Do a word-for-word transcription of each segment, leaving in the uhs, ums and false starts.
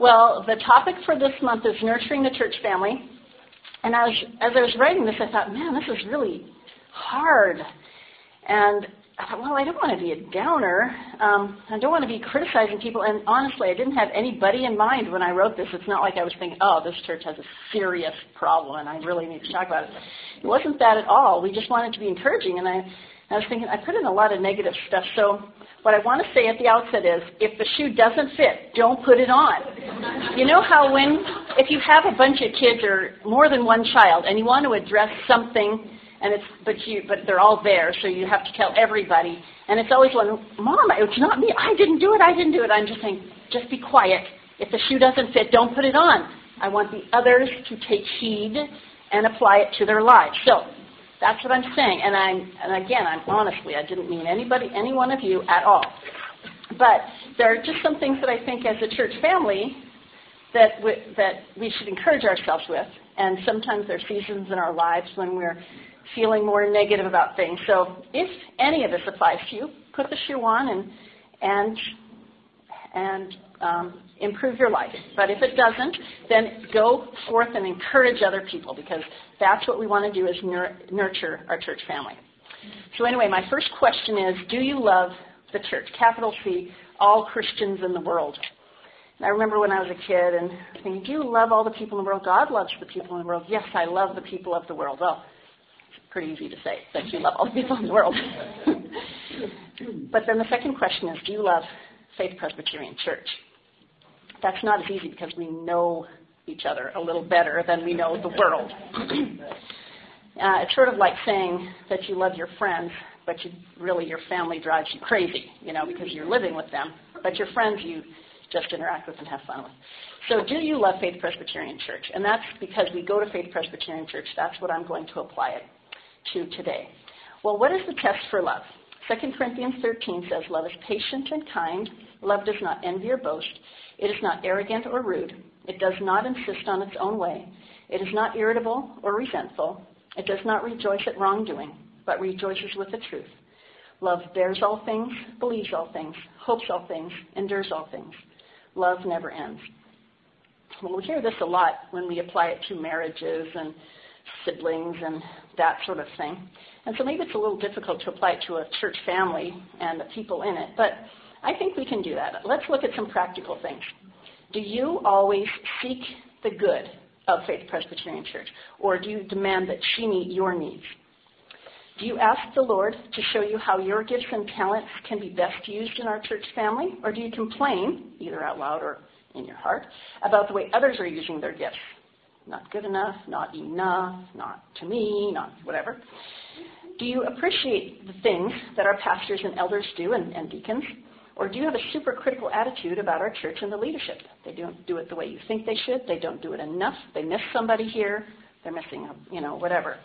Well, the topic for this month is nurturing the church family. And as, as I was writing this, I thought, man, this is really hard. And I thought, well, I don't want to be a downer. Um, I don't want to be criticizing people. And honestly, I didn't have anybody in mind when I wrote this. It's not like I was thinking, oh, this church has a serious problem and I really need to talk about it. It wasn't that at all. We just wanted to be encouraging. And I, I was thinking, I put in a lot of negative stuff. So what I want to say at the outset is, if the shoe doesn't fit, don't put it on. You know how when, if you have a bunch of kids or more than one child and you want to address something, and it's, but you, but they're all there, so you have to tell everybody, and it's always one, Mom, it's not me, I didn't do it, I didn't do it. I'm just saying, just be quiet. If the shoe doesn't fit, don't put it on. I want the others to take heed and apply it to their lives. So that's what I'm saying, and I'm, and again, I'm honestly, I didn't mean anybody, any one of you at all. But there are just some things that I think as a church family that we, that we should encourage ourselves with, and sometimes there are seasons in our lives when we're feeling more negative about things. So if any of this applies to you, put the shoe on and and and um, improve your life. But if it doesn't, then go forth and encourage other people, because that's what we want to do, is nur- nurture our church family. So anyway, my first question is, do you love the church? Capital C, all Christians in the world. And I remember when I was a kid and thinking, do you love all the people in the world? God loves the people in the world. Yes, I love the people of the world. Well, pretty easy to say that you love all the people in the world. But then the second question is, do you love Faith Presbyterian Church? That's not as easy because we know each other a little better than we know the world. uh, it's sort of like saying that you love your friends, but you, really your family drives you crazy, you know, because you're living with them. But your friends you just interact with and have fun with. So do you love Faith Presbyterian Church? And that's because we go to Faith Presbyterian Church. That's what I'm going to apply it to today. Well, what is the test for love? Second Corinthians thirteen says, love is patient and kind. Love does not envy or boast. It is not arrogant or rude. It does not insist on its own way. It is not irritable or resentful. It does not rejoice at wrongdoing, but rejoices with the truth. Love bears all things, believes all things, hopes all things, endures all things. Love never ends. Well, we hear this a lot when we apply it to marriages and siblings and that sort of thing. And so maybe it's a little difficult to apply it to a church family and the people in it, but I think we can do that. Let's look at some practical things. Do you always seek the good of Faith Presbyterian Church, or do you demand that she meet your needs? Do you ask the Lord to show you how your gifts and talents can be best used in our church family, or do you complain, either out loud or in your heart, about the way others are using their gifts? Not good enough, not enough, not to me, not whatever. Do you appreciate the things that our pastors and elders do and, and deacons? Or do you have a super critical attitude about our church and the leadership? They don't do it the way you think they should. They don't do it enough. They miss somebody here. They're missing, a, you know, whatever.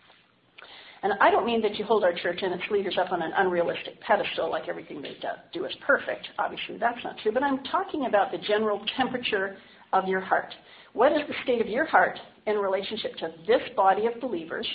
And I don't mean that you hold our church and its leaders up on an unrealistic pedestal like everything they do, do is perfect. Obviously, that's not true. But I'm talking about the general temperature of your heart. What is the state of your heart in relationship to this body of believers,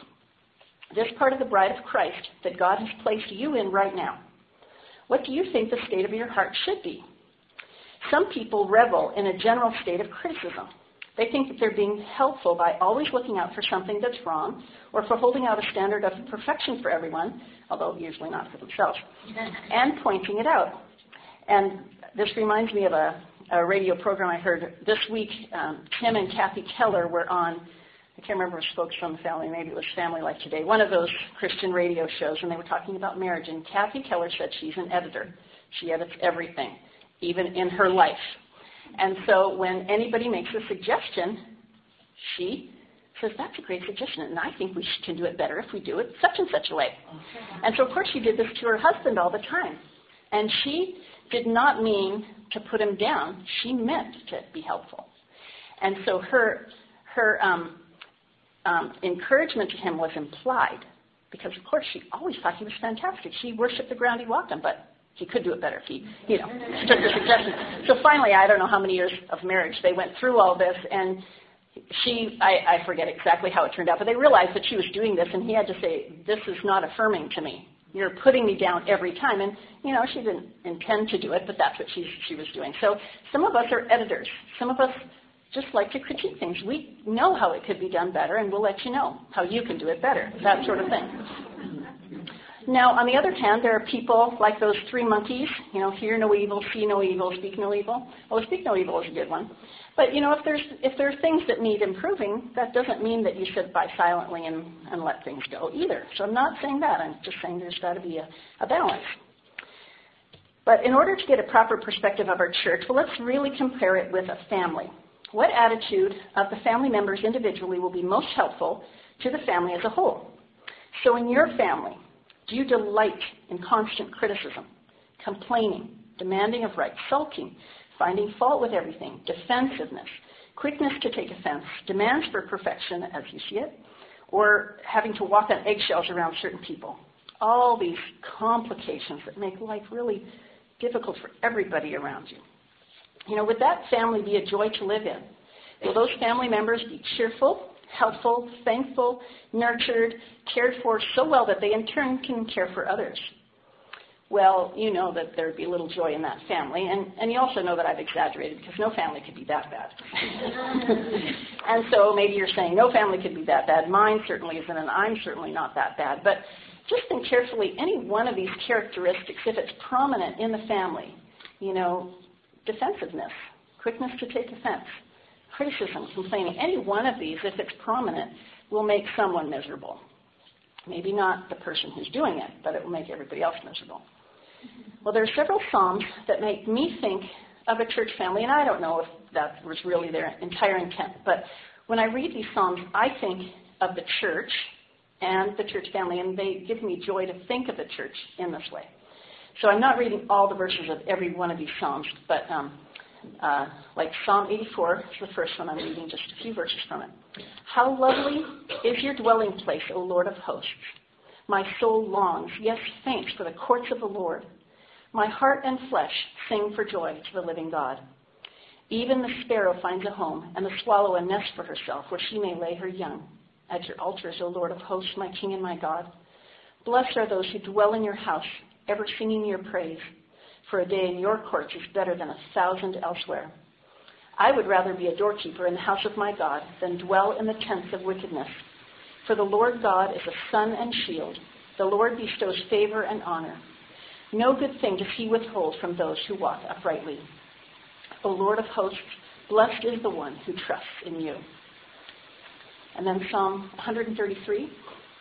this part of the bride of Christ that God has placed you in right now? What do you think the state of your heart should be? Some people revel in a general state of criticism. They think that they're being helpful by always looking out for something that's wrong, or for holding out a standard of perfection for everyone, although usually not for themselves, and pointing it out. And this reminds me of a, a radio program I heard this week. Um, Tim and Kathy Keller were on, I can't remember which folks from the family, maybe it was Family Life Today, one of those Christian radio shows, and they were talking about marriage. And Kathy Keller said she's an editor. She edits everything, even in her life. And so when anybody makes a suggestion, she says, that's a great suggestion, and I think we can do it better if we do it such and such a way. And so, of course, she did this to her husband all the time. And she did not mean to put him down. She meant to be helpful. And so her her um, um, encouragement to him was implied, because, of course, she always thought he was fantastic. She worshipped the ground he walked on, but he could do it better if he, you know, took her suggestion. So finally, I don't know how many years of marriage they went through all this, and she, I, I forget exactly how it turned out, but they realized that she was doing this, and he had to say, this is not affirming to me. You're putting me down every time. And, you know, she didn't intend to do it, but that's what she, she was doing. So some of us are editors. Some of us just like to critique things. We know how it could be done better, and we'll let you know how you can do it better, that sort of thing. Now, on the other hand, there are people like those three monkeys, you know, hear no evil, see no evil, speak no evil. Well, speak no evil is a good one. But, you know, if there's if there are things that need improving, that doesn't mean that you sit by silently and, and let things go either. So I'm not saying that. I'm just saying there's got to be a, a balance. But in order to get a proper perspective of our church, well, let's really compare it with a family. What attitude of the family members individually will be most helpful to the family as a whole? So in your family, do you delight in constant criticism, complaining, demanding of right, sulking, finding fault with everything, defensiveness, quickness to take offense, demands for perfection as you see it, or having to walk on eggshells around certain people? All these complications that make life really difficult for everybody around you. You know, would that family be a joy to live in? Will those family members be cheerful, helpful, thankful, nurtured, cared for so well that they in turn can care for others? Well, you know that there would be little joy in that family, and, and you also know that I've exaggerated because no family could be that bad. And so maybe you're saying no family could be that bad. Mine certainly isn't, and I'm certainly not that bad. But just think carefully, any one of these characteristics, if it's prominent in the family, you know, defensiveness, quickness to take offense, criticism, complaining, any one of these, if it's prominent, will make someone miserable. Maybe not the person who's doing it, but it will make everybody else miserable. Well, there are several Psalms that make me think of a church family, and I don't know if that was really their entire intent, but when I read these Psalms, I think of the church and the church family, and they give me joy to think of the church in this way. So I'm not reading all the verses of every one of these Psalms, but um, uh, like Psalm eighty-four is the first one I'm reading, just a few verses from it. How lovely is your dwelling place, O Lord of hosts. My soul longs, yes, faints for the courts of the Lord. My heart and flesh sing for joy to the living God. Even the sparrow finds a home, and the swallow a nest for herself, where she may lay her young. At your altars, O Lord of hosts, my King and my God. Blessed are those who dwell in your house, ever singing your praise. For a day in your courts is better than a thousand elsewhere. I would rather be a doorkeeper in the house of my God than dwell in the tents of wickedness. For the Lord God is a sun and shield. The Lord bestows favor and honor. No good thing does he withhold from those who walk uprightly. O Lord of hosts, blessed is the one who trusts in you. And then Psalm one thirty-three.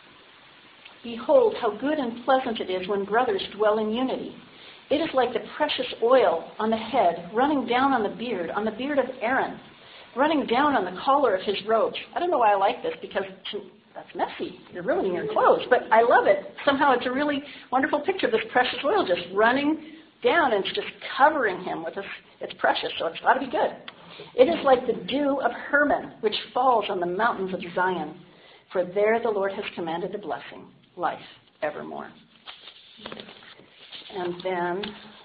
Behold, how good and pleasant it is when brothers dwell in unity. It is like the precious oil on the head, running down on the beard, on the beard of Aaron, running down on the collar of his robes. I don't know why I like this, because that's messy. You're ruining your clothes. But I love it. Somehow it's a really wonderful picture of this precious oil just running down, and it's just covering him with this. It's precious, so it's got to be good. It is like the dew of Hermon, which falls on the mountains of Zion. For there the Lord has commanded the blessing, life evermore. And then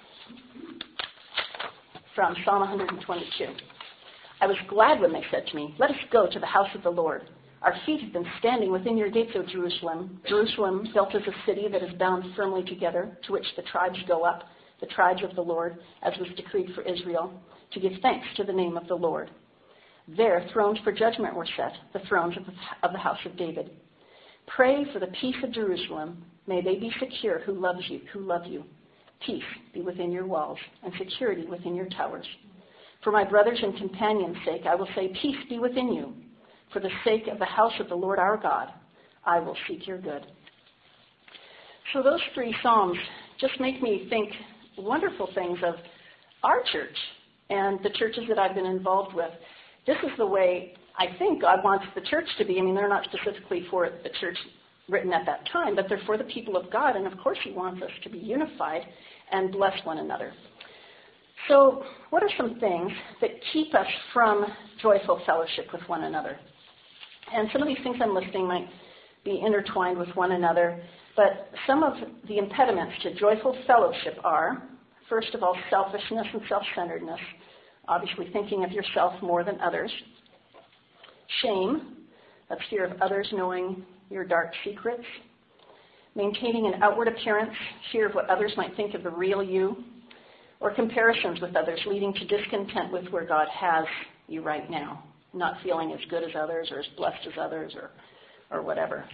from Psalm one twenty-two. I was glad when they said to me, let us go to the house of the Lord. Our feet have been standing within your gates, O Jerusalem. Jerusalem, built as a city that is bound firmly together, to which the tribes go up, the tribes of the Lord, as was decreed for Israel, to give thanks to the name of the Lord. There thrones for judgment were set, the thrones of the, of the house of David. Pray for the peace of Jerusalem. May they be secure who loves you, who love you. Peace be within your walls, and security within your towers. For my brothers and companions' sake, I will say, peace be within you. For the sake of the house of the Lord our God, I will seek your good. So those three Psalms just make me think wonderful things of our church and the churches that I've been involved with. This is the way I think God wants the church to be. I mean, they're not specifically for the church written at that time, but they're for the people of God, and of course he wants us to be unified and bless one another. So what are some things that keep us from joyful fellowship with one another? And some of these things I'm listing might be intertwined with one another, but some of the impediments to joyful fellowship are, first of all, selfishness and self-centeredness, obviously thinking of yourself more than others. Shame, that's fear of others knowing your dark secrets. maintaining an outward appearance, fear of what others might think of the real you, or comparisons with others leading to discontent with where God has you right now, not feeling as good as others or as blessed as others or, or whatever.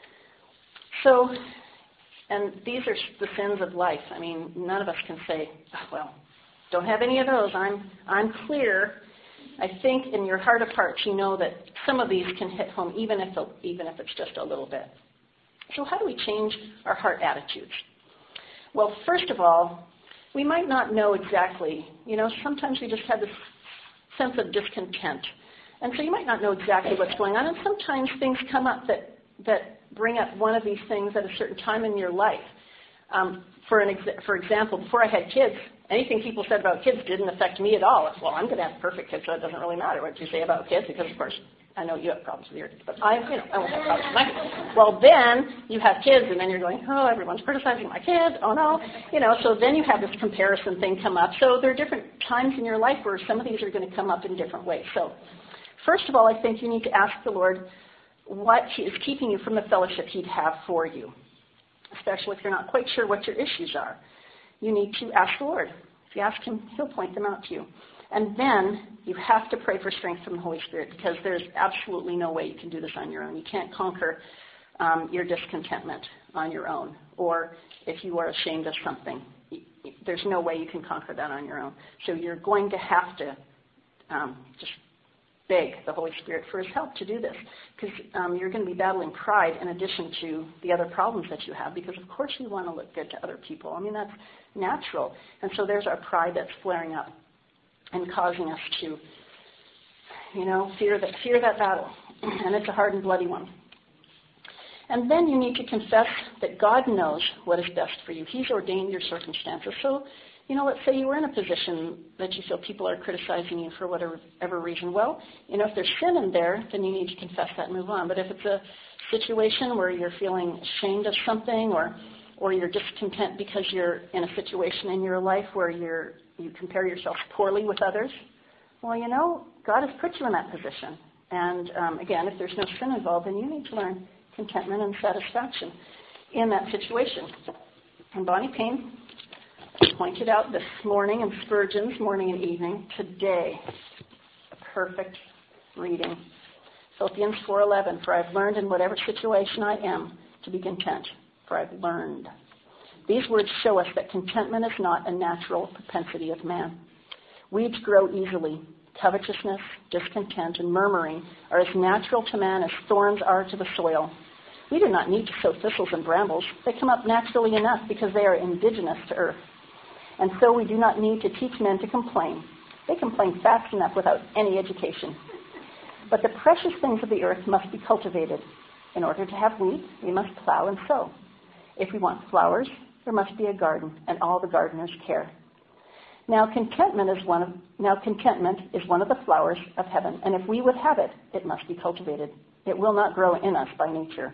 So, and these are the sins of life. I mean, none of us can say, oh, well, don't have any of those. I'm I'm clear. I think in your heart of hearts you know that some of these can hit home, even if even if it's just a little bit. So how do we change our heart attitudes? Well, first of all, we might not know exactly. You know, sometimes we just have this sense of discontent. And so you might not know exactly what's going on. And sometimes things come up that, that bring up one of these things at a certain time in your life. Um, for, an ex- for example, before I had kids, anything people said about kids didn't affect me at all. Well, I'm going to have perfect kids, so it doesn't really matter what you say about kids because, of course, I know you have problems with your kids, but I, you know, I won't have problems with my kids. Well, then you have kids, and then you're going, oh, everyone's criticizing my kids. Oh, no. You know, so then you have this comparison thing come up. So there are different times in your life where some of these are going to come up in different ways. So first of all, I think you need to ask the Lord what is keeping you from the fellowship he'd have for you, especially if you're not quite sure what your issues are. You need to ask the Lord. If you ask him, he'll point them out to you. And then you have to pray for strength from the Holy Spirit because there's absolutely no way you can do this on your own. You can't conquer um, your discontentment on your own. Or if you are ashamed of something, there's no way you can conquer that on your own. So you're going to have to um, just beg the Holy Spirit for his help to do this because um, you're going to be battling pride in addition to the other problems that you have because, of course, you want to look good to other people. I mean, that's natural. And so there's our pride that's flaring up and causing us to, you know, fear that, fear that battle. And it's a hard and bloody one. And then you need to confess that God knows what is best for you. He's ordained your circumstances. So, you know, let's say you were in a position that you feel people are criticizing you for whatever reason. Well, you know, if there's sin in there, then you need to confess that and move on. But if it's a situation where you're feeling ashamed of something or or you're discontent because you're in a situation in your life where you're you compare yourself poorly with others, well, you know, God has put you in that position. And, um, again, if there's no sin involved, then you need to learn contentment and satisfaction in that situation. And Bonnie Payne pointed out this morning in Spurgeon's Morning and Evening, today, a perfect reading. Philippians four eleven, for I've learned in whatever situation I am to be content, for I've learned. These words show us that contentment is not a natural propensity of man. Weeds grow easily. Covetousness, discontent, and murmuring are as natural to man as thorns are to the soil. We do not need to sow thistles and brambles. They come up naturally enough because they are indigenous to earth. And so we do not need to teach men to complain. They complain fast enough without any education. But the precious things of the earth must be cultivated. In order to have wheat, we must plow and sow. If we want flowers, there must be a garden, and all the gardener's care. Now contentment is one of now contentment is one of the flowers of heaven, and if we would have it, it must be cultivated. It will not grow in us by nature.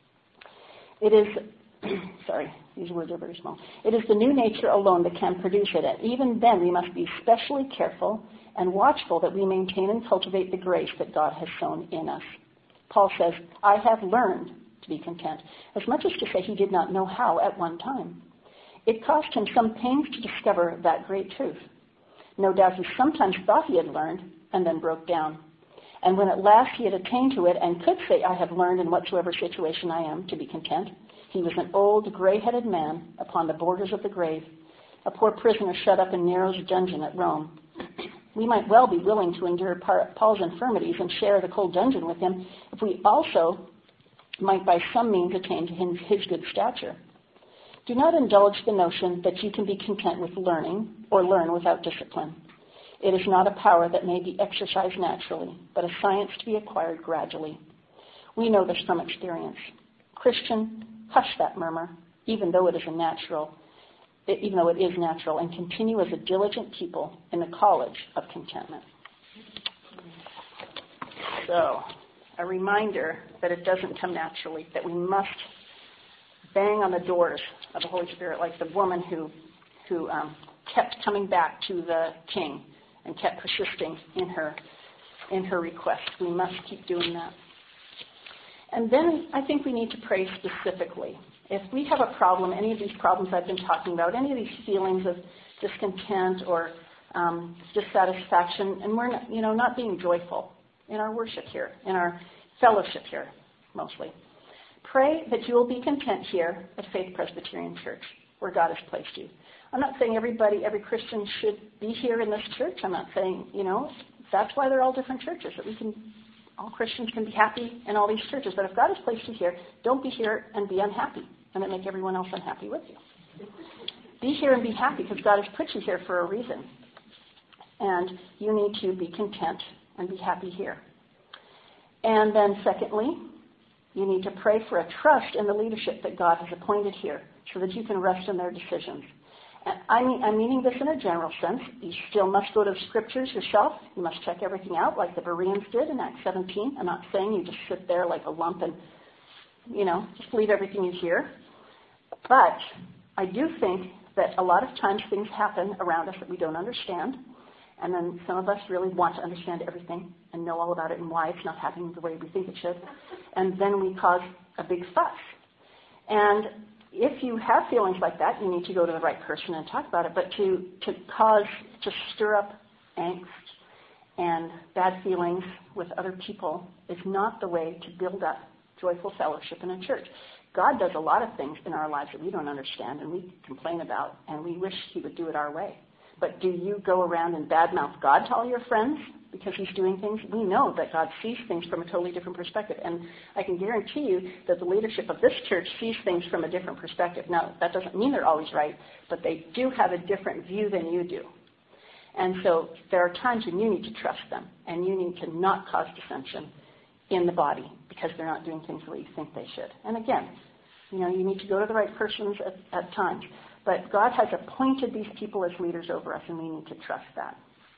It is sorry, these words are very small. It is the new nature alone that can produce it, and even then we must be especially careful and watchful that we maintain and cultivate the grace that God has sown in us. Paul says, I have learned to be content, as much as to say he did not know how at one time. It cost him some pains to discover that great truth. No doubt he sometimes thought he had learned and then broke down. And when at last he had attained to it and could say, I have learned in whatsoever situation I am to be content, he was an old, gray-headed man upon the borders of the grave, a poor prisoner shut up in Nero's dungeon at Rome. We might well be willing to endure Paul's infirmities and share the cold dungeon with him if we also might by some means attain to his good stature. Do not indulge the notion that you can be content with learning or learn without discipline. It is not a power that may be exercised naturally, but a science to be acquired gradually. We know this from experience. Christian, hush that murmur, even though it is a natural, even though it is natural, and continue as a diligent pupil in the college of contentment. So, a reminder that it doesn't come naturally, that we must bang on the doors of the Holy Spirit, like the woman who who um, kept coming back to the king and kept persisting in her in her request. We must keep doing that. And then I think we need to pray specifically. if we have a problem, any of these problems I've been talking about, any of these feelings of discontent or um, dissatisfaction, and we're not, you know, not being joyful in our worship here, in our fellowship here, mostly, pray that you will be content here at Faith Presbyterian Church, where God has placed you. I'm not saying everybody, every Christian should be here in this church. I'm not saying, you know, that's why they're all different churches, that we can, all Christians can be happy in all these churches. But if God has placed you here, don't be here and be unhappy and then make everyone else unhappy with you. Be here and be happy because God has put you here for a reason. And you need to be content and be happy here. And then secondly, you need to pray for a trust in the leadership that God has appointed here so that you can rest in their decisions. And I mean, I'm meaning this in a general sense. You still must go to the scriptures yourself. You must check everything out like the Bereans did in Acts seventeen. I'm not saying you just sit there like a lump and, you know, just believe everything you hear. But I do think that a lot of times things happen around us that we don't understand. And then some of us really want to understand everything and know all about it and why it's not happening the way we think it should. And then we cause a big fuss. And if you have feelings like that, you need to go to the right person and talk about it. But to, to cause, to stir up angst and bad feelings with other people is not the way to build up joyful fellowship in a church. God does a lot of things in our lives that we don't understand and we complain about, and we wish he would do it our way. But do you go around and badmouth God to all your friends because he's doing things? We know that God sees things from a totally different perspective. And I can guarantee you that the leadership of this church sees things from a different perspective. Now, that doesn't mean they're always right, but they do have a different view than you do. And so there are times when you need to trust them, and you need to not cause dissension in the body because they're not doing things the way you think they should. And again, you know, you need to go to the right persons at, at times. But God has appointed these people as leaders over us, and we need to trust that.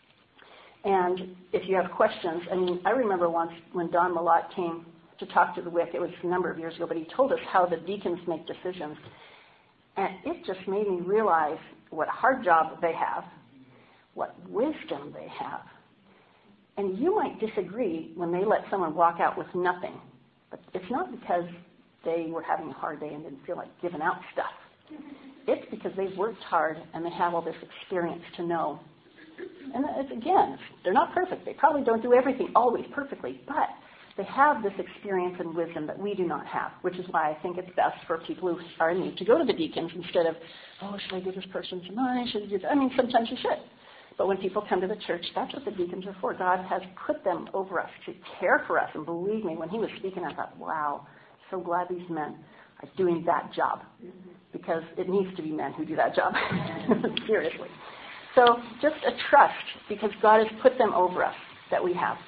And if you have questions, I mean, I remember once when Don Malott came to talk to the W I C, it was a number of years ago, but he told us how the deacons make decisions. And it just made me realize what a hard job they have, what wisdom they have. And you might disagree when they let someone walk out with nothing, but it's not because they were having a hard day and didn't feel like giving out stuff. It's because they've worked hard and they have all this experience to know. And it's, again, they're not perfect. They probably don't do everything always perfectly, but they have this experience and wisdom that we do not have, which is why I think it's best for people who are in need to go to the deacons instead of, oh, should I give this person some money? Should I do that? I mean, sometimes you should. But when people come to the church, that's what the deacons are for. God has put them over us to care for us. And believe me, when he was speaking, I thought, wow, so glad these men are doing that job. Because it needs to be men who do that job. Seriously. So just a trust, because God has put them over us, that we have.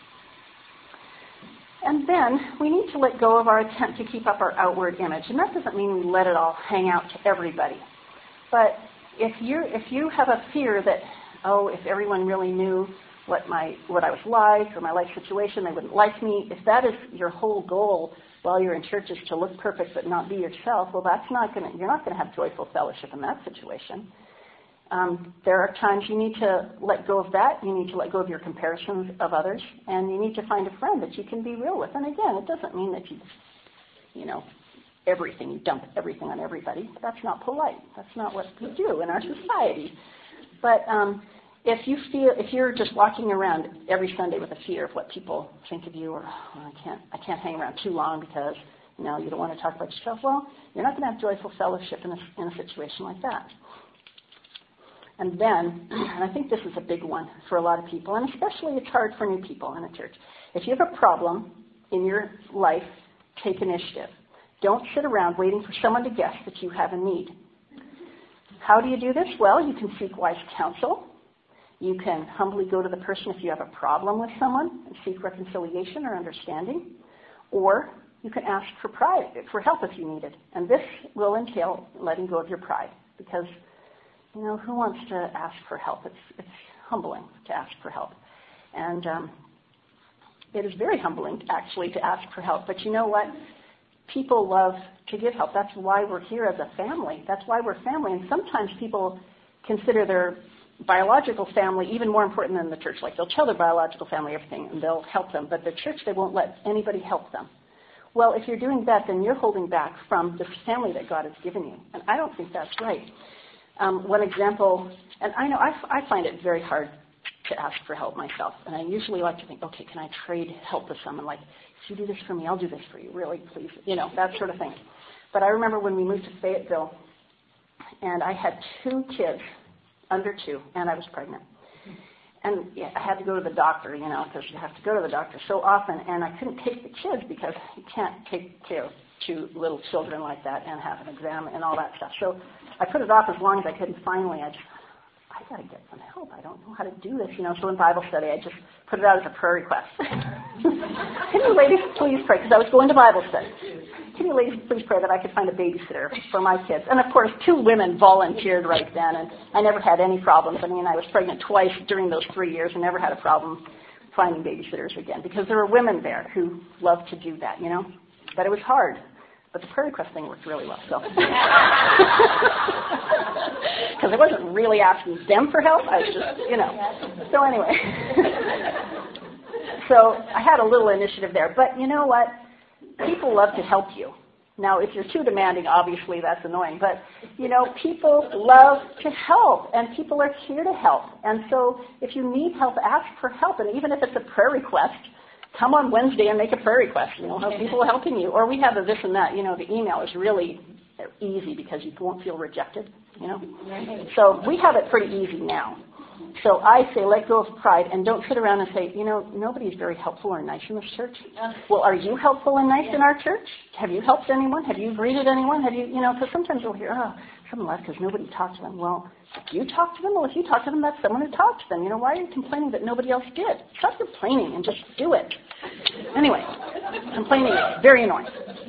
And then we need to let go of our attempt to keep up our outward image. And that doesn't mean we let it all hang out to everybody. But if you if you have a fear that, oh, if everyone really knew what my what I was like or my life situation, they wouldn't like me, if that is your whole goal while you're in church is to look perfect but not be yourself, well, that's not going to, you're not going to have joyful fellowship in that situation. Um, there are times you need to let go of that. You need to let go of your comparisons of others, and you need to find a friend that you can be real with. And again, it doesn't mean that you, you know, everything, you dump everything on everybody. That's not polite. That's not what we do in our society. But um, if you feel, if you're just walking around every Sunday with a fear of what people think of you, or oh, I can't, I can't hang around too long because you know you don't want to talk about yourself, well, you're not going to have joyful fellowship in a, in a situation like that. And then, and I think this is a big one for a lot of people, and especially it's hard for new people in a church. If you have a problem in your life, take initiative. Don't sit around waiting for someone to guess that you have a need. How do you do this? Well, you can seek wise counsel. You can humbly go to the person if you have a problem with someone and seek reconciliation or understanding. Or you can ask for pride, for help if you need it. And this will entail letting go of your pride, because you know, who wants to ask for help? It's it's humbling to ask for help. And um, it is very humbling, actually, to ask for help. But you know what? People love to give help. That's why we're here as a family. That's why we're family. And sometimes people consider their biological family even more important than the church. Like, they'll tell their biological family everything, and they'll help them. But the church, they won't let anybody help them. Well, if you're doing that, then you're holding back from the family that God has given you. And I don't think that's right. Um, one example, and I know I, I find it very hard to ask for help myself. And I usually like to think, okay, can I trade help with someone? Like, if you do this for me, I'll do this for you. Really, please. You know, that sort of thing. But I remember when we moved to Fayetteville, and I had two kids, under two, and I was pregnant. And yeah, I had to go to the doctor, you know, because you have to go to the doctor so often. And I couldn't take the kids because you can't take care of two little children like that and have an exam and all that stuff. So I put it off as long as I could, and finally I just, I got to get some help. I don't know how to do this, you know. So in Bible study, I just put it out as a prayer request. Can you ladies please pray? Because I was going to Bible study. Can you ladies please pray that I could find a babysitter for my kids? And of course, two women volunteered right then, and I never had any problems. I mean, I was pregnant twice during those three years and never had a problem finding babysitters again because there were women there who loved to do that, you know. But it was hard. But the prayer request thing worked really well, so. Because I wasn't really asking them for help. I was just, you know. So anyway. So I had a little initiative there. But you know what? People love to help you. Now, if you're too demanding, obviously that's annoying. But, you know, people love to help, and people are here to help. And so if you need help, ask for help. And even if it's a prayer request, come on Wednesday and make a prayer request. You know, have people helping you. Or we have a this and that. You know, the email is really easy because you won't feel rejected, you know. So we have it pretty easy now. So I say let go of pride and don't sit around and say, you know, nobody's very helpful or nice in this church. Well, are you helpful and nice in our church? Have you helped anyone? Have you greeted anyone? Have you, you know, because sometimes we'll hear, oh, someone left because nobody talked to them. Well, if you talk to them, well, if you talk to them, that's someone who talked to them. You know, why are you complaining that nobody else did? Stop complaining and just do it. Anyway, complaining is very annoying.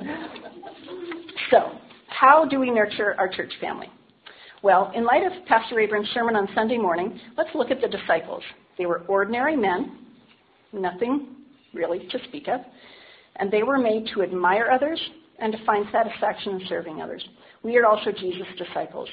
So, how do we nurture our church family? Well, in light of Pastor Abrams' sermon on Sunday morning, let's look at the disciples. They were ordinary men, nothing really to speak of, and they were made to admire others and to find satisfaction in serving others. We are also Jesus' disciples.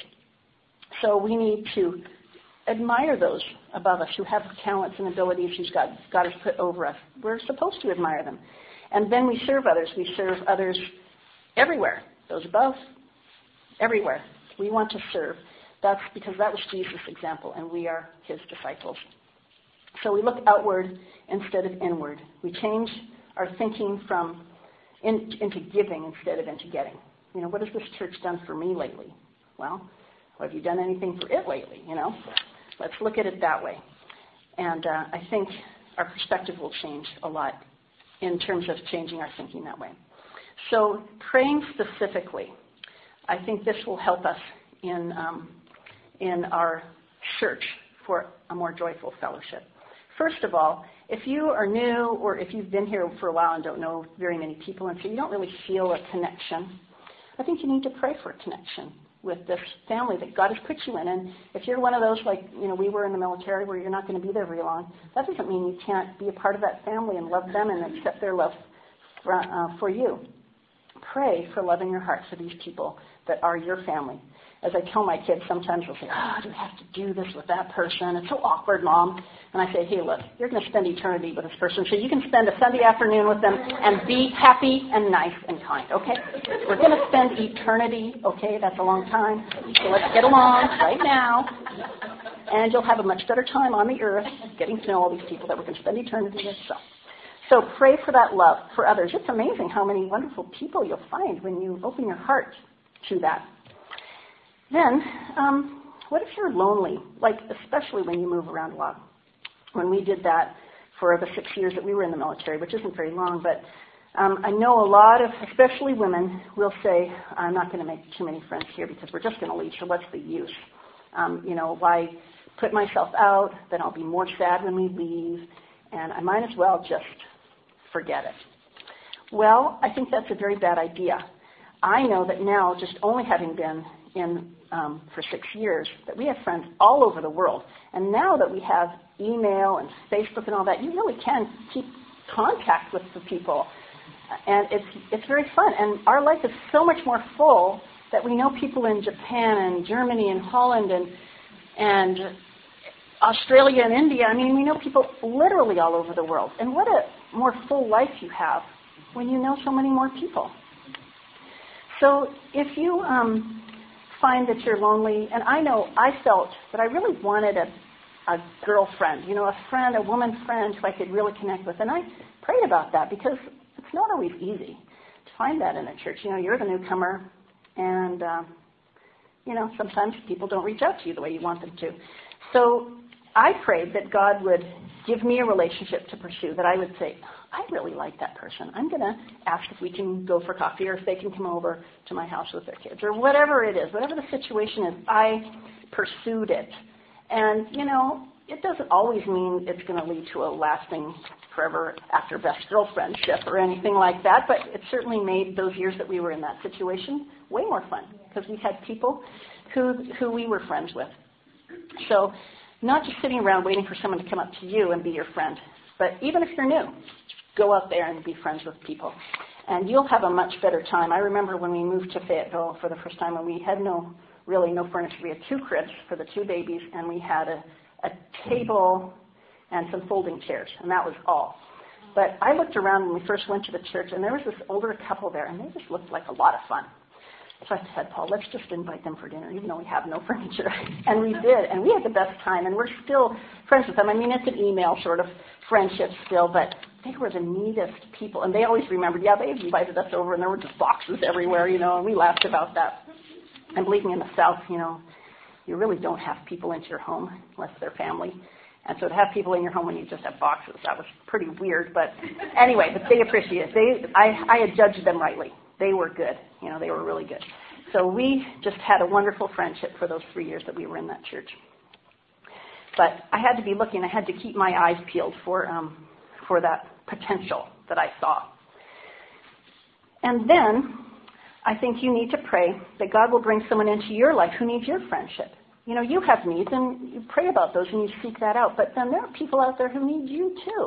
So we need to admire those above us who have talents and abilities who God, God has put over us. We're supposed to admire them. And then we serve others. We serve others everywhere, those above, everywhere. We want to serve. That's because that was Jesus' example, and we are his disciples. So we look outward instead of inward. We change our thinking from in, into giving instead of into getting. You know, what has this church done for me lately? Well, have you done anything for it lately? You know, let's look at it that way. And uh, I think our perspective will change a lot in terms of changing our thinking that way. So praying specifically, I think this will help us in um, in our search for a more joyful fellowship. First of all, if you are new or if you've been here for a while and don't know very many people and so you don't really feel a connection, I think you need to pray for a connection with this family that God has put you in. And if you're one of those like, you know, we were in the military where you're not going to be there very long, that doesn't mean you can't be a part of that family and love them and accept their love for, uh, for you. Pray for love in your heart for these people that are your family. As I tell my kids, sometimes they'll say, oh, do we have to do this with that person? It's so awkward, Mom. And I say, hey, look, you're going to spend eternity with this person, so you can spend a Sunday afternoon with them and be happy and nice and kind, okay? We're going to spend eternity, okay? That's a long time. So let's get along right now. And you'll have a much better time on the earth getting to know all these people that we're going to spend eternity with. So. So pray for that love for others. It's amazing how many wonderful people you'll find when you open your heart to that. Then, um, what if you're lonely, like especially when you move around a lot? When we did that for the six years that we were in the military, which isn't very long, but um, I know a lot of, especially women, will say, I'm not going to make too many friends here because we're just going to leave, so what's the use? Um, you know, why put myself out? Then I'll be more sad when we leave, and I might as well just forget it. Well, I think that's a very bad idea. I know that now, just only having been in um, for six years, that we have friends all over the world. And now that we have email and Facebook and all that, you really can keep contact with the people. And it's it's very fun. And our life is so much more full that we know people in Japan and Germany and Holland and and Australia and India. I mean, we know people literally all over the world. And what a more full life you have when you know so many more people. So if you um, find that you're lonely, and I know I felt that I really wanted a, a girlfriend, you know, a friend, a woman friend who I could really connect with. And I prayed about that because it's not always easy to find that in a church. You know, you're the newcomer, and, uh, you know, sometimes people don't reach out to you the way you want them to. So I prayed that God would give me a relationship to pursue, that I would say, I really like that person. I'm going to ask if we can go for coffee or if they can come over to my house with their kids or whatever it is, whatever the situation is. I pursued it. And, you know, it doesn't always mean it's going to lead to a lasting forever after best girlfriendship or anything like that, but it certainly made those years that we were in that situation way more fun because we had people who who we were friends with. So not just sitting around waiting for someone to come up to you and be your friend, but even if you're new, go out there and be friends with people. And you'll have a much better time. I remember when we moved to Fayetteville for the first time, and we had no, really no furniture. We had two cribs for the two babies, and we had a, a table and some folding chairs, and that was all. But I looked around when we first went to the church, and there was this older couple there, and they just looked like a lot of fun. So I said, Paul, let's just invite them for dinner, even though we have no furniture. And we did, and we had the best time, and we're still friends with them. I mean, it's an email sort of friendship still, but they were the neatest people. And they always remembered, yeah, they invited us over, and there were just boxes everywhere, you know, and we laughed about that. And believe me, in the South, you know, you really don't have people into your home unless they're family. And so to have people in your home when you just have boxes, that was pretty weird. But anyway, but they appreciate it. They, I, I had judged them rightly. They were good. You know, they were really good. So we just had a wonderful friendship for those three years that we were in that church. But I had to be looking. I had to keep my eyes peeled for um, for that potential that I saw. And then I think you need to pray that God will bring someone into your life who needs your friendship. You know, you have needs, and you pray about those, and you seek that out. But then there are people out there who need you, too.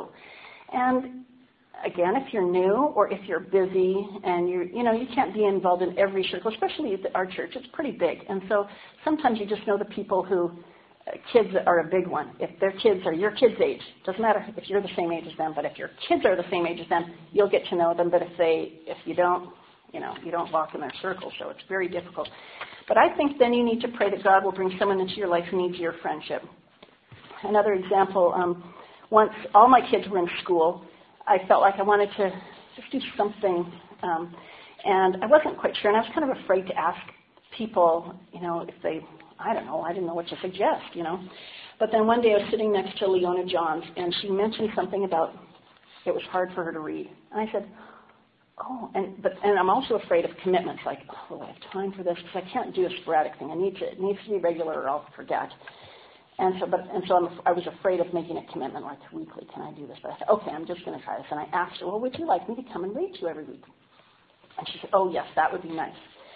And again, if you're new or if you're busy and you you know, you can't be involved in every circle, especially at our church. It's pretty big. And so sometimes you just know the people who, uh, kids are a big one. If their kids are your kids' age, doesn't matter if you're the same age as them, but if your kids are the same age as them, you'll get to know them. But if they, if you don't, you know, you don't walk in their circle, so it's very difficult. But I think then you need to pray that God will bring someone into your life who needs your friendship. Another example, um, once all my kids were in school, I felt like I wanted to just do something, um, and I wasn't quite sure, and I was kind of afraid to ask people, you know, if they, I don't know, I didn't know what to suggest, you know. But then one day I was sitting next to Leona Johns, and she mentioned something about it was hard for her to read. And I said, oh, and but and I'm also afraid of commitments, like, oh, will I have time for this? Because I can't do a sporadic thing. I need to, it needs to be regular or I'll forget. And so, but and so I'm, I was afraid of making a commitment, like weekly. Can I do this? But I said, okay, I'm just going to try this. And I asked her, well, would you like me to come and read to you every week? And she said, oh yes, that would be nice.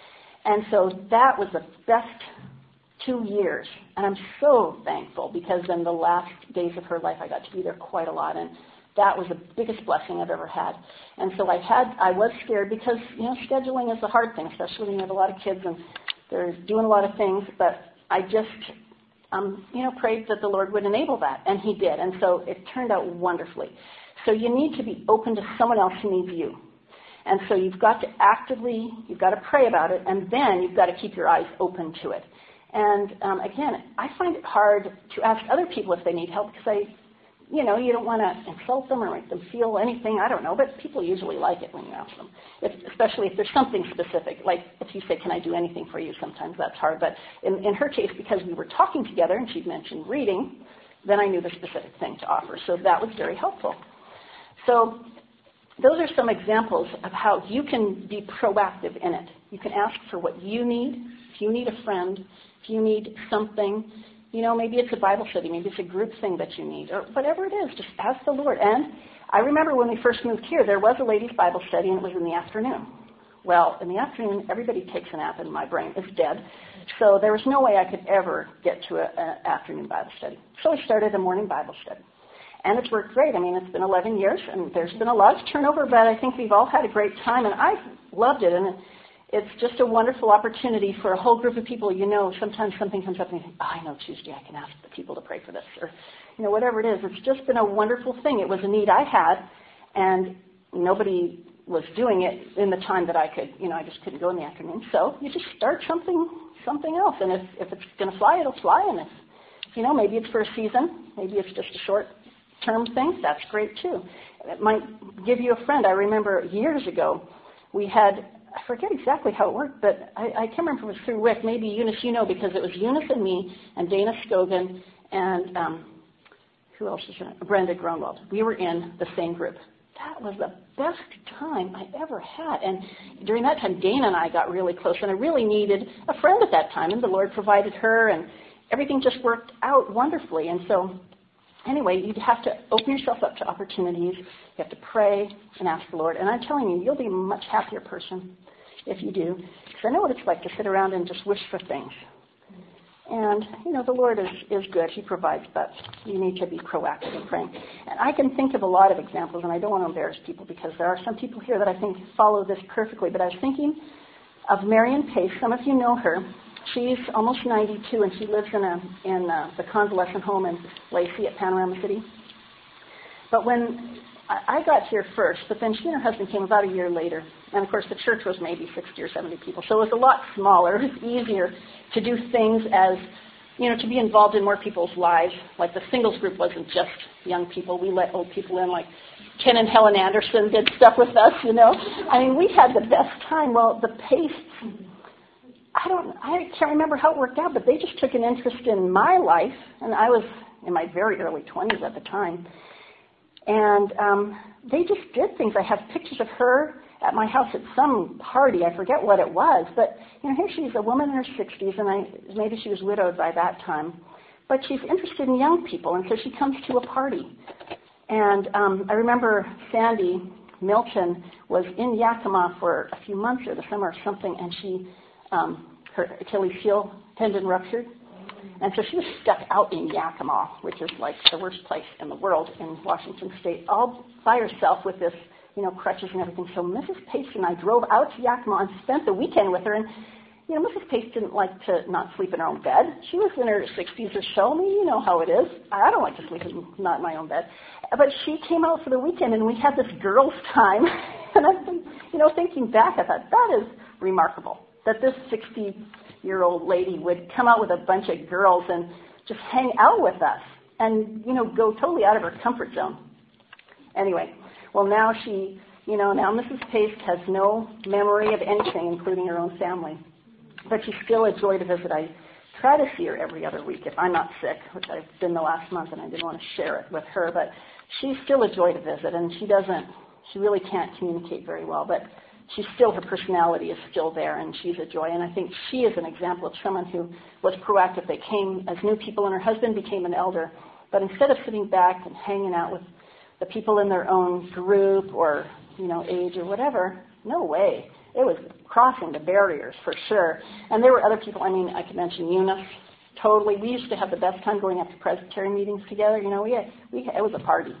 And so that was the best two years, and I'm so thankful because in the last days of her life, I got to be there quite a lot, and that was the biggest blessing I've ever had. And so I had, I was scared because, you know, scheduling is a hard thing, especially when you have a lot of kids and they're doing a lot of things. But I just, um, you know, prayed that the Lord would enable that, and He did. And so it turned out wonderfully. So you need to be open to someone else who needs you. And so you've got to actively, you've got to pray about it, and then you've got to keep your eyes open to it. And um, again, I find it hard to ask other people if they need help because I, you know, you don't want to insult them or make them feel anything. I don't know, but people usually like it when you ask them, if, especially if there's something specific. Like if you say, can I do anything for you? Sometimes that's hard. But in, in her case, because we were talking together and she'd mentioned reading, then I knew the specific thing to offer. So that was very helpful. So those are some examples of how you can be proactive in it. You can ask for what you need. If you need a friend, if you need something, you know, maybe it's a Bible study, maybe it's a group thing that you need, or whatever it is, just ask the Lord. And I remember when we first moved here, there was a ladies' Bible study, and it was in the afternoon. Well, in the afternoon, everybody takes a nap, and my brain is dead. So there was no way I could ever get to an afternoon Bible study. So I started a morning Bible study. And it's worked great. I mean, it's been eleven years, and there's been a lot of turnover, but I think we've all had a great time, and I've loved it. And it's just a wonderful opportunity for a whole group of people. You know, sometimes something comes up and you think, oh, I know Tuesday I can ask the people to pray for this, or, you know, whatever it is. It's just been a wonderful thing. It was a need I had, and nobody was doing it in the time that I could, you know, I just couldn't go in the afternoon. So you just start something, something else. And if, if it's going to fly, it'll fly. And if, you know, maybe it's for a season, maybe it's just a short-term thing, that's great too. It might give you a friend. I remember years ago, we had, I forget exactly how it worked, but I, I can't remember if it was through Wick, maybe Eunice, you know, because it was Eunice and me and Dana Scogan and um, who else was in? Brenda Gronwald. We were in the same group. That was the best time I ever had. And during that time, Dana and I got really close, and I really needed a friend at that time, and the Lord provided her, and everything just worked out wonderfully. And so anyway, you have to open yourself up to opportunities. You have to pray and ask the Lord. And I'm telling you, you'll be a much happier person if you do. Because I know what it's like to sit around and just wish for things. And, you know, the Lord is, is good. He provides, but you need to be proactive in praying. And I can think of a lot of examples, and I don't want to embarrass people because there are some people here that I think follow this perfectly. But I was thinking of Marion Pace. Some of you know her. She's almost ninety-two, and she lives in a in a, the convalescent home in Lacey at Panorama City. But when I, I got here first, but then she and her husband came about a year later. And, of course, the church was maybe sixty or seventy people. So it was a lot smaller. It was easier to do things as, you know, to be involved in more people's lives. Like the singles group wasn't just young people. We let old people in, like Ken and Helen Anderson did stuff with us, you know. I mean, we had the best time. Well, the Pace, I don't, I can't remember how it worked out, but they just took an interest in my life. And I was in my very early twenties at the time. And um, they just did things. I have pictures of her at my house at some party. I forget what it was. But, you know, here she's a woman in her sixties, and I, maybe she was widowed by that time. But she's interested in young people, and so she comes to a party. And um, I remember Sandy Milton was in Yakima for a few months or the summer or something, and she, um, her Achilles heel tendon ruptured. And so she was stuck out in Yakima, which is like the worst place in the world in Washington State, all by herself with this, you know, crutches and everything. So Missus Pace and I drove out to Yakima and spent the weekend with her. And, you know, Missus Pace didn't like to not sleep in her own bed. She was in her sixties or so. I mean, you know how it is. I don't like to sleep in not in my own bed. But she came out for the weekend, and we had this girls' time. And I've been, you know, thinking back, I thought, that is remarkable, that this sixty-year-old lady would come out with a bunch of girls and just hang out with us and, you know, go totally out of her comfort zone. Anyway, well, now she, you know, now Missus Pace has no memory of anything, including her own family. But she's still a joy to visit. I try to see her every other week if I'm not sick, which I've been the last month, and I didn't want to share it with her. But she's still a joy to visit, and she doesn't, she really can't communicate very well. But she's still, her personality is still there, and she's a joy. And I think she is an example of someone who was proactive. They came as new people, and her husband became an elder. But instead of sitting back and hanging out with the people in their own group or, you know, age or whatever, no way. It was crossing the barriers for sure. And there were other people. I mean, I could mention Eunice. Totally. We used to have the best time going up to Presbytery meetings together. You know, we had, we had, it was a party.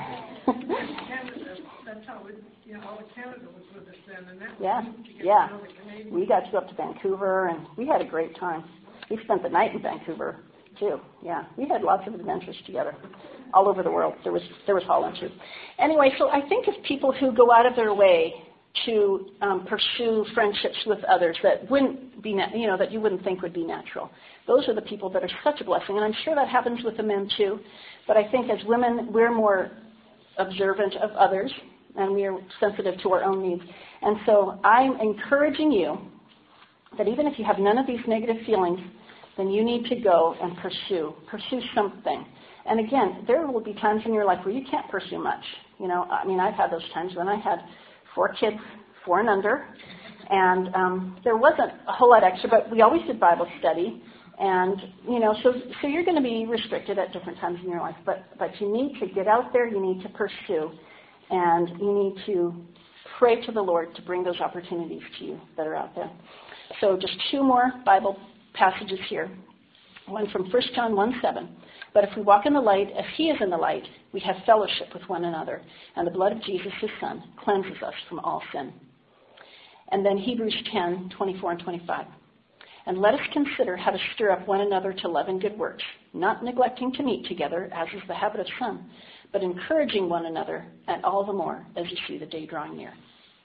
Canada, that's how it, you know, all of Canada was with us then. And that yeah, yeah. We got to go up to Vancouver, and we had a great time. We spent the night in Vancouver, too. Yeah, we had lots of adventures together all over the world. There was there was Holland, too. Anyway, so I think of people who go out of their way to um, pursue friendships with others that wouldn't be, na- you know, that you wouldn't think would be natural. Those are the people that are such a blessing, and I'm sure that happens with the men too. But I think as women, we're more observant of others, and we are sensitive to our own needs. And so I'm encouraging you that even if you have none of these negative feelings, then you need to go and pursue, pursue something. And again, there will be times in your life where you can't pursue much. You know, I mean, I've had those times when I had four kids, four and under, and um, there wasn't a whole lot extra, but we always did Bible study, and, you know, so so you're going to be restricted at different times in your life, but, but you need to get out there, you need to pursue, and you need to pray to the Lord to bring those opportunities to you that are out there. So just two more Bible passages here, one from First John one seven. But if we walk in the light, as he is in the light, we have fellowship with one another, and the blood of Jesus, his Son, cleanses us from all sin. And then Hebrews ten, twenty-four and twenty-five. And let us consider how to stir up one another to love and good works, not neglecting to meet together, as is the habit of some, but encouraging one another, and all the more as you see the day drawing near.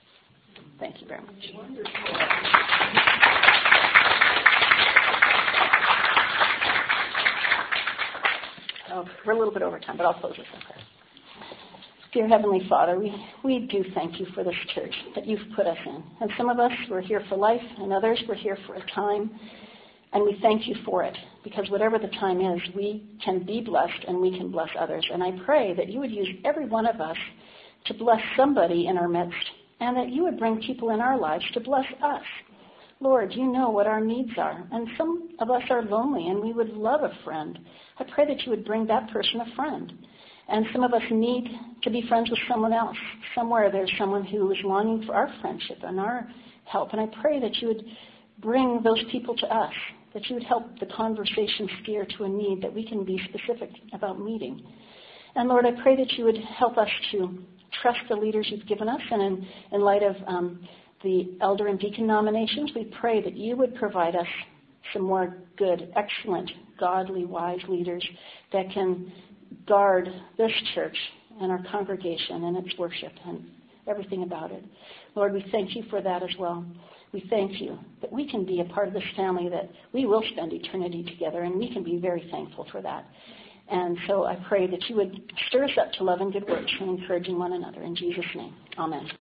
Thank you very much. Wonderful. Oh, we're a little bit over time, but I'll close this in prayer. Dear Heavenly Father, we, we do thank you for this church that you've put us in. And some of us were here for life, and others were here for a time. And we thank you for it, because whatever the time is, we can be blessed and we can bless others. And I pray that you would use every one of us to bless somebody in our midst, and that you would bring people in our lives to bless us. Lord, you know what our needs are, and some of us are lonely, and we would love a friend. I pray that you would bring that person a friend. And some of us need to be friends with someone else. Somewhere there's someone who is longing for our friendship and our help. And I pray that you would bring those people to us, that you would help the conversation steer to a need that we can be specific about meeting. And Lord, I pray that you would help us to trust the leaders you've given us. And in, in light of um, the elder and deacon nominations, we pray that you would provide us some more good, excellent, godly, wise leaders that can guard this church and our congregation and its worship and everything about it. Lord, we thank you for that as well. We thank you that we can be a part of this family, that we will spend eternity together, and we can be very thankful for that. And so I pray that you would stir us up to love and good works and encouraging one another. In Jesus' name, amen.